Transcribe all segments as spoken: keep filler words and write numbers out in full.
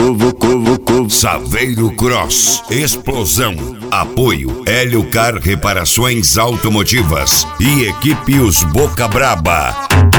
vucu, vucu, vucu. Saveiro Cross, explosão. Apoio Hélio Car Reparações Automotivas e equipe Os Boca Braba.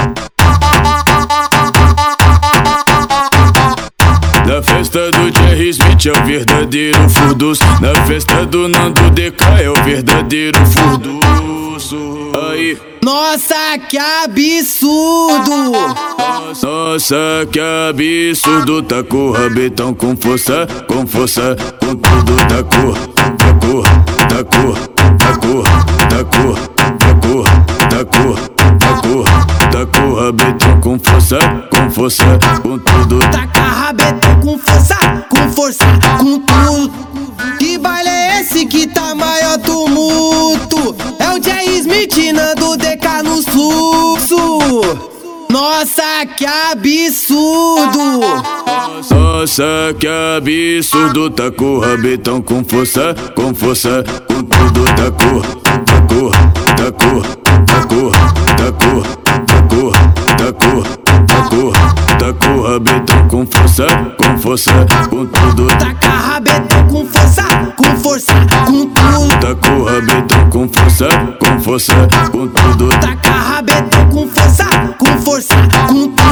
Na festa do Jerry Smith é o verdadeiro furdus. Na festa do Nando D K é o verdadeiro furduço. Aí. Nossa, que absurdo! Nossa, que absurdo. Tá com o rabetão com força, com força, com tudo. Tá com, tá com, tá com, tá com, tá com, tá com, tá com, tá com, tá com o rabetão com força, com força, com tudo. Taca rabetão com força, com força, com tudo. Que baile é esse que tá maior tumulto? É o Jerry Smith, Nando D K no fluxo. Nossa, que absurdo! Nossa, que absurdo. Tá com o rabetão com força, com força, com tudo. Tá com, tá com, tá com, tá com, tá com, tá com, tá com, tá com, tá com o rabetão com força, com força, com tudo. Taca rabetão com força, com força, com tudo. Tá com o rabetão com força, com força, com tudo. Taca rabetão com força, com força, com tudo.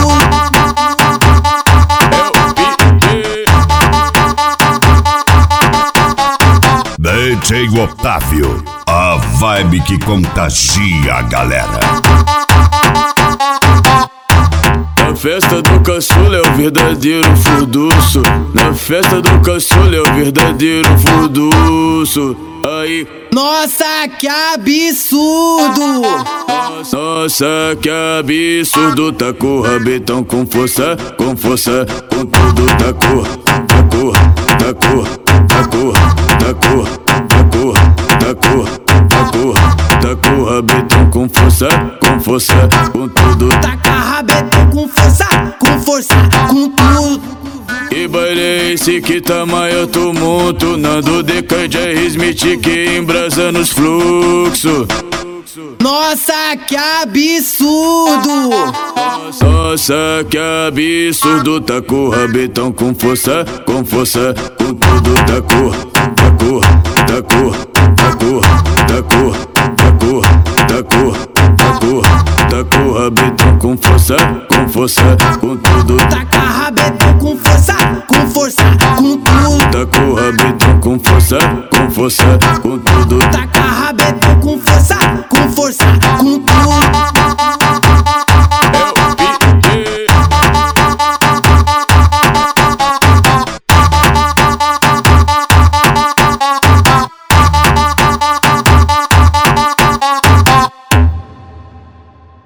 D J Otávio, a vibe que contagia a galera. Na festa do caçula é o verdadeiro furduço. Na festa do caçula é o verdadeiro furduço. Aí. Nossa, que absurdo! Nossa, que absurdo. Tá com o rabetão com força, com força, com tudo. Tá com, tá com, tá com, tá com, tá com, tá com, tá com, tá com, tá com o rabetão com força, com força, com tudo. Taca rabetão com força, com força, com tudo. Que baile é esse que tá maior tumulto? Nando D K e Jerry Smith que embrasa nos fluxos. Nossa, que absurdo! Nossa, que absurdo. Tá com o rabetão com força, com força, com tudo. Tá com, tá com, tá com, tá com, tá com, tá com, tá com, tá com, tá com o rabetão com força, com força, com tudo. Taca rabetão com força, com força, com tudo. Tá com o rabetão com força, com força,